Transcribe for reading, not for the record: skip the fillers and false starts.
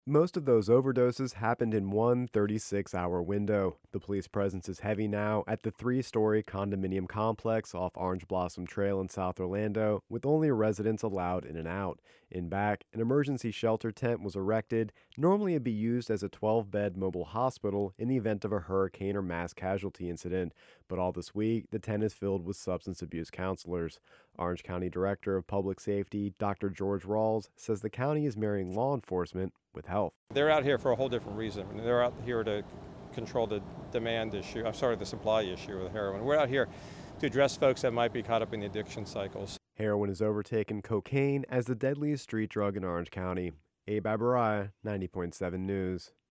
Most of those overdoses happened in one 36-hour window. The police presence is heavy now at the three-story condominium complex off Orange Blossom Trail in South Orlando, with only residents allowed in and out. In back, an emergency shelter tent was erected. Normally it'd be used as a 12-bed mobile hospital in the event of a hurricane or mass casualty incident, but all this week, the tent is filled with substance abuse counselors. Orange County Director of Public Safety, Dr. George Rawls, says the county is marrying law enforcement with health. They're out here for a whole different reason. I mean, they're out here to control the demand issue. I'm sorry, the supply issue with heroin. We're out here to address folks that might be caught up in the addiction cycles. Heroin has overtaken cocaine as the deadliest street drug in Orange County. Abe Abaraya, 90.7 News.